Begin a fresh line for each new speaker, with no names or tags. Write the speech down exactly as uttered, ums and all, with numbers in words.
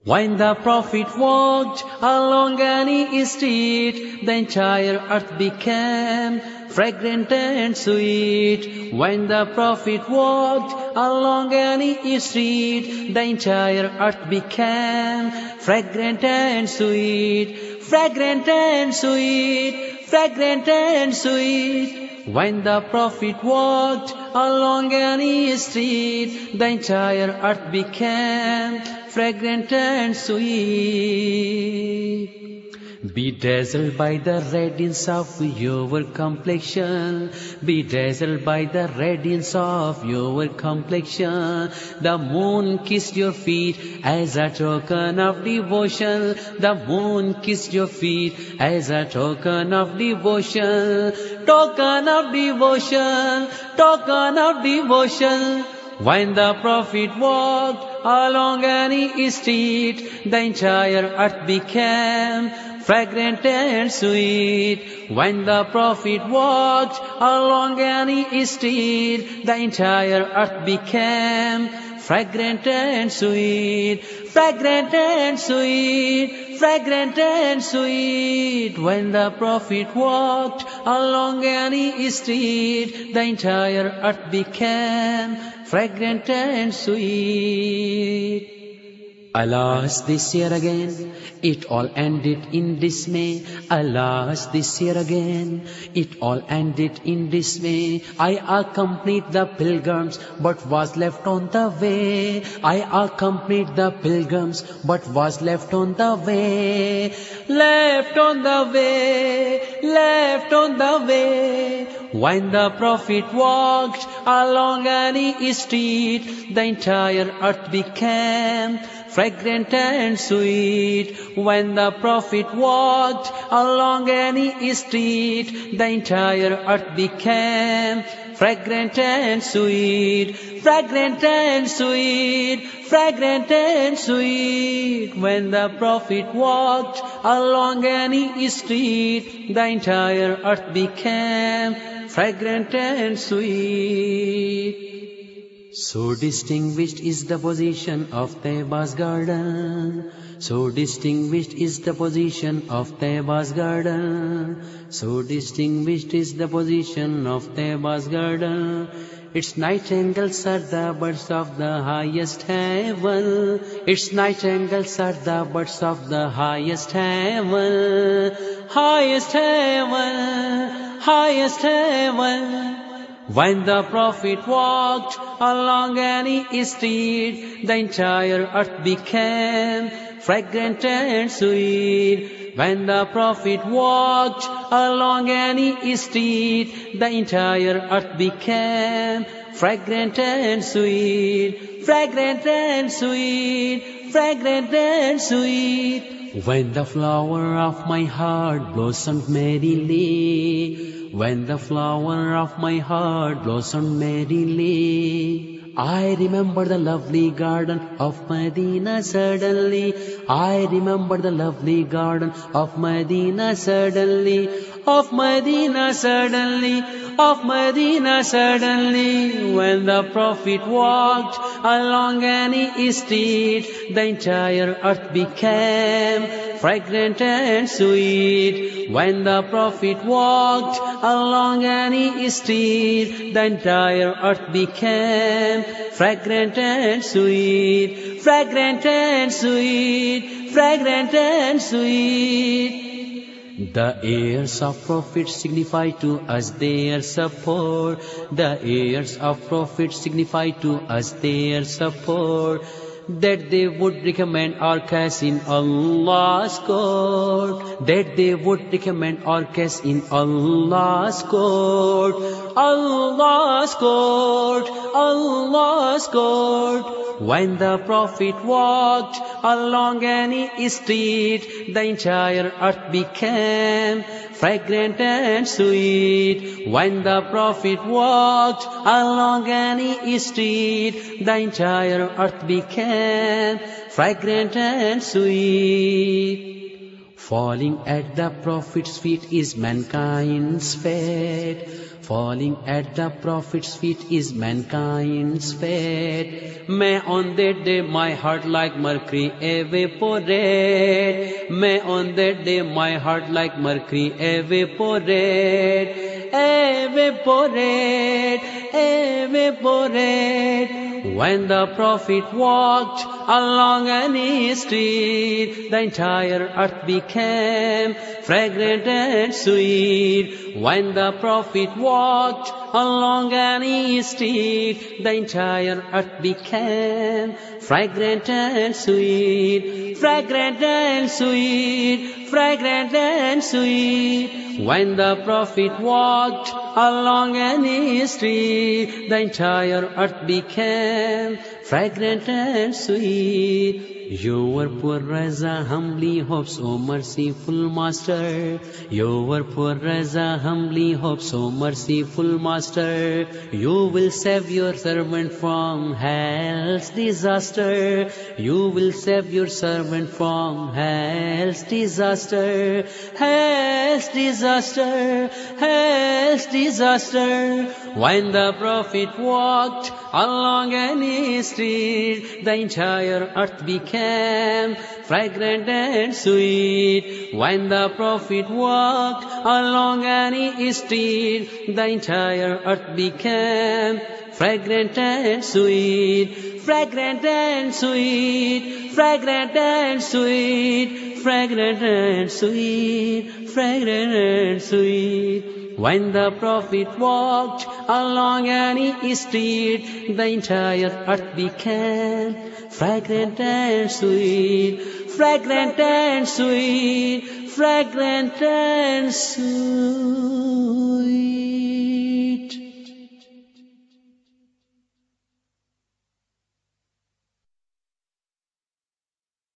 When the Prophet walked along any street, the entire earth became fragrant and sweet. When the Prophet walked along any street, the entire earth became fragrant and sweet. Fragrant and sweet, fragrant and sweet. When the Prophet walked along any street, the entire earth became fragrant and sweet. Bedazzled by the radiance of your complexion, bedazzled by the radiance of your complexion, the moon kissed your feet as a token of devotion. The moon kissed your feet as a token of devotion. Token of devotion, token of devotion. When the Prophet walked along any street, the entire earth became fragrant and sweet. When the Prophet walked along any street, the entire earth became fragrant and sweet. Fragrant and sweet, fragrant and sweet. When the Prophet walked along any street, the entire earth became fragrant and sweet. Alas, this year again, it all ended in dismay. Alas, this year again, it all ended in dismay. I accompanied the pilgrims, but was left on the way. I accompanied the pilgrims, but was left on the way. Left on the way, left on the way. When the Prophet walked along any street, the entire earth became fragrant and sweet. When the Prophet walked along any street, the entire earth became fragrant and sweet. Fragrant and sweet, fragrant and sweet. When the Prophet walked along any street, the entire earth became fragrant and sweet. So distinguished is the position of Taiba's garden. So distinguished is the position of Taiba's garden. So distinguished is the position of Taiba's garden. Its nightingales are the birds of the highest heaven. Its nightingales are the birds of the highest heaven. Highest heaven, highest heaven. When the Prophet walked along any street, the entire earth became fragrant and sweet. When the Prophet walked along any street, the entire earth became fragrant and sweet. Fragrant and sweet, fragrant and sweet. When the flower of my heart blossomed merrily, when the flower of my heart blossomed merrily, I remember the lovely garden of Medina suddenly. I remember the lovely garden of Medina suddenly. Of Medina suddenly, of Medina suddenly. When the Prophet walked along any street, the entire earth became fragrant and sweet. When the Prophet walked along any street, the entire earth became fragrant and sweet. Fragrant and sweet, fragrant and sweet. The heirs of prophets signify to us their support. The heirs of prophets signify to us their support. That they would recommend our case in Allah's court. That they would recommend our case in Allah's court. Allah's court, Allah's court. When the Prophet walked along any street, the entire earth became fragrant and sweet. When the Prophet walked along any street, the entire earth became fragrant and sweet. Falling at the Prophet's feet is mankind's fate. Falling at the Prophet's feet is mankind's fate. May on that day my heart like mercury evaporate. May on that day my heart like mercury evaporate. Evaporate, evaporate. When the Prophet walked along any street, the entire earth became fragrant and sweet. When the Prophet walked along any street, the entire earth became fragrant and sweet, fragrant and sweet, fragrant and sweet. When the Prophet walked along any street, the entire earth became fragrant and sweet. Your poor Raza humbly hopes, O merciful Master. Your poor Raza humbly hopes, O merciful Master. You will save your servant from hell's disaster. You will save your servant from hell's disaster. Hell's disaster, hell's disaster. When the Prophet walked along any street, the entire earth became fragrant and sweet. When the Prophet walked along any street, the entire earth became fragrant and sweet, fragrant and sweet, fragrant and sweet, fragrant and sweet, fragrant and sweet. When the Prophet walked along any street, the entire earth became fragrant and sweet, fragrant and sweet, fragrant and sweet.